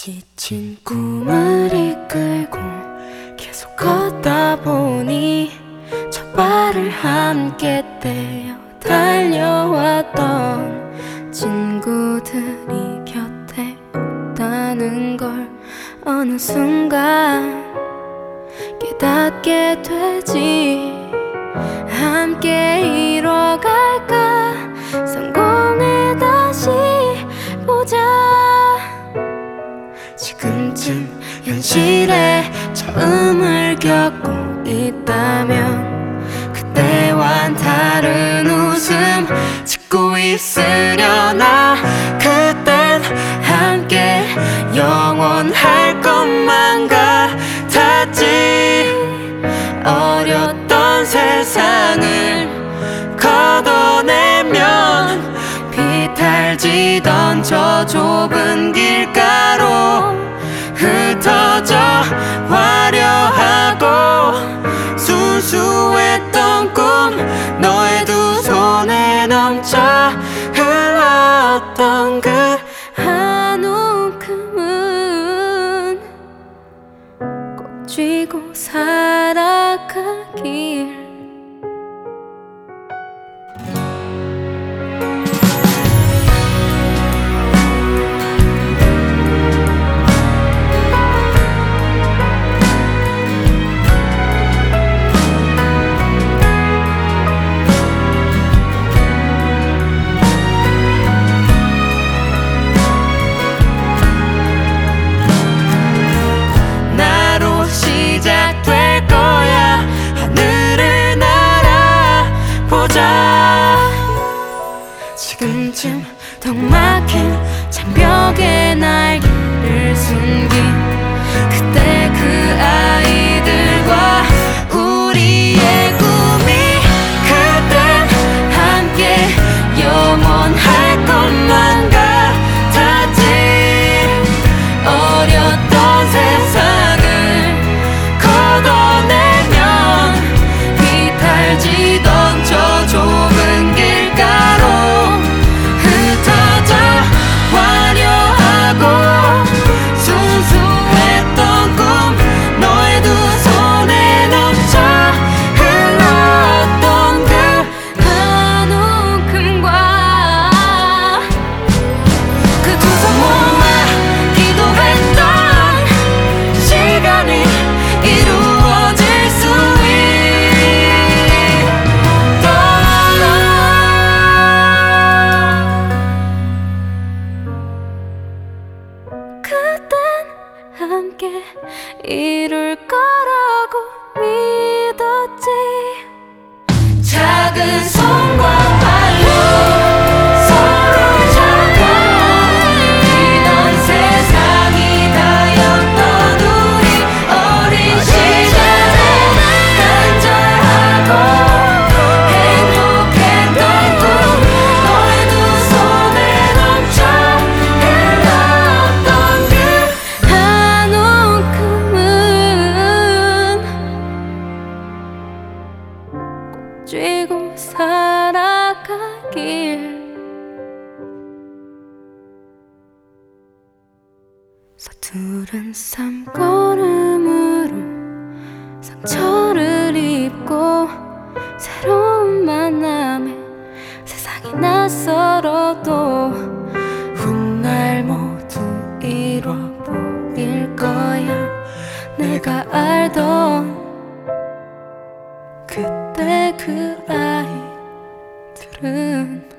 지친 꿈을 이끌고 계속 걷다 보니 첫 발을 함께 떼어 달려왔던 친구들이 곁에 없다는 걸 어느 순간 깨닫게 되지. 함께 이뤄갈까? 성공해 다시 보자. 지금쯤 현실에 처음을 겪고 있다면 그때와는 다른 웃음 짓고 있으려나. 그땐 함께 영원할 것만 같았지. 어렸던 세상을 걷어내면 비탈지던 저 좁은 길가로 흩어져 화려하고 순수했던 꿈 너의 두 손에 넘쳐 흘렀던 그 한 움큼은 꼭 쥐고 살아가길. 시작될 거야. 하늘을 날아보자. 지금쯤 턱 막힌 장벽에 날개를 숨긴 그때 그 아이들과 우리의 꿈이 그땐 함께 영원할 것만 같았지. 어렸던 세상을 걷어내면 비탈지던 저 좁은 길가로 흩어져 화려하고 순수했던 꿈 너의 두 손에 넘쳐 흘렀던 그 한 움큼과 그 두 손 모아 기도했던 시간이 이루어질 수 있도록. 그땐 함께 이룰 거라고 믿었지. 작은 손과 발로 서로 잡고 이런 세상이 다였던 우리 어린 시절에 간절하고 행복했던 꿈 너의 두 손에 넘쳐 흘렀던 그 한 움큼은 꼭 쥐고 살아가길. 서투른 삶걸음으로 상처를 입고 새로운 만남에 세상이 낯설어도 훗날 모두 이뤄 보일 거야. 내가 알던 그때 그 아이들은